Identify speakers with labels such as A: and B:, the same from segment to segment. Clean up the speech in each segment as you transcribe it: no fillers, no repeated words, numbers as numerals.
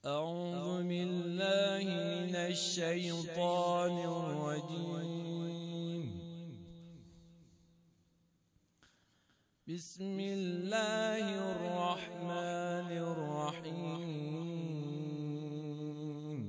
A: أعوذ بالله من الشيطان الرجيم. بسم الله الرحمن الرحيم.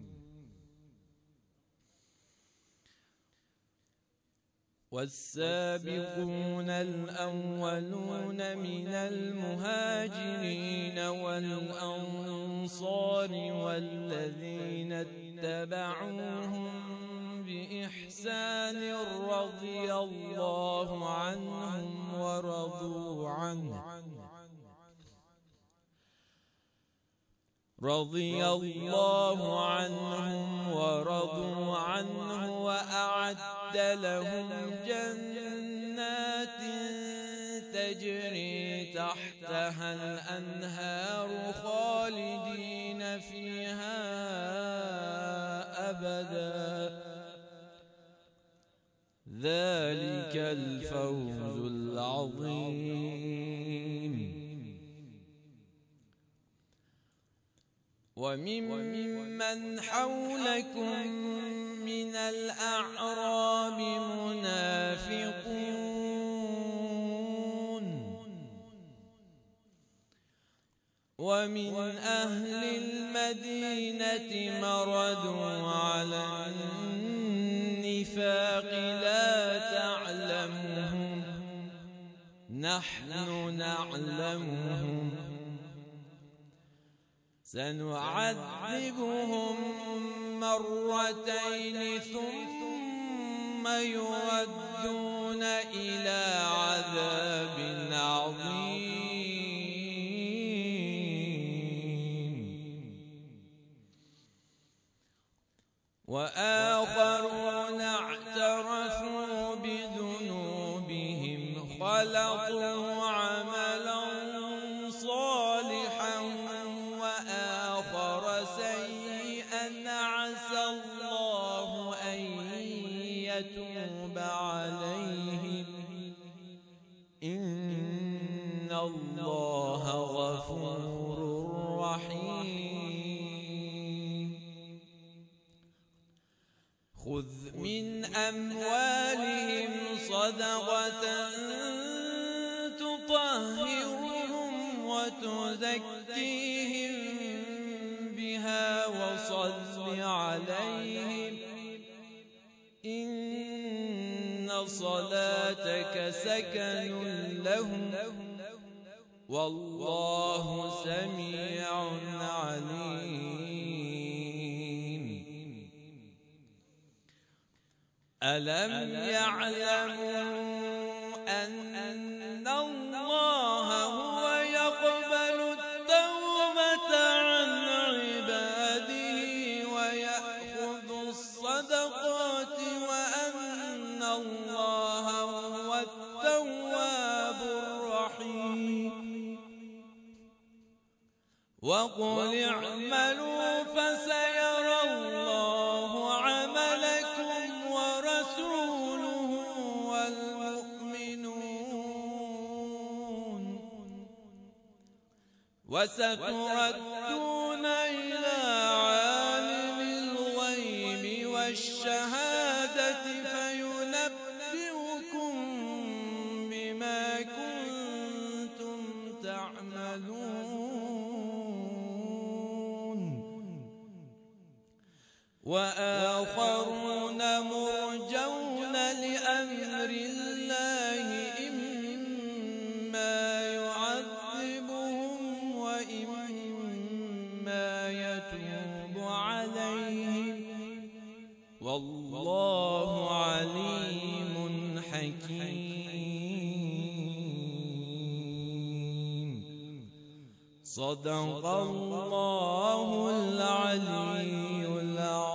A: والسابقون الأولون من المهاجرين والأنصار والذين اتبعوهم بإحسان رضي الله عنهم ورضوا عنه وأعد لهم جنات تجري تحتها الأنهار خالدين فيها أبدا، ذلك الفوز العظيم. وممن حولكم من الأعراب منافقون ومن أهل المدينة مردوا على النفاق لا تعلمهم نحن نعلمهم سنعذبهم مرتين ثم يردون إلى عذاب عظيم. وآخرون اعترفوا بذنوبهم خلطوا عملا صالحا وآخر سيئا عسى الله أن يتوب عليهم إن الله غفور رحيم. خذ من أموالهم صدقة تطهرهم وتزكيهم بها وصل عليهم إن صلاتك سكن لهم والله سميع عليم. ألم يعلموا أن الله هو يقبل التوبة عن عباده ويأخذ الصدقات وأن الله هو التواب الرحيم. وقل اعملوا فسيرى الله عملكم ورسوله والمؤمنون وستردون إلى عالم الغيب والشهادة فينبئكم بما كنتم تعملون. وآخرون مرجون لأمر الله إما يعذبهم وإما يتوب عليهم والله عليم حكيم. صدق الله العلي العظيم.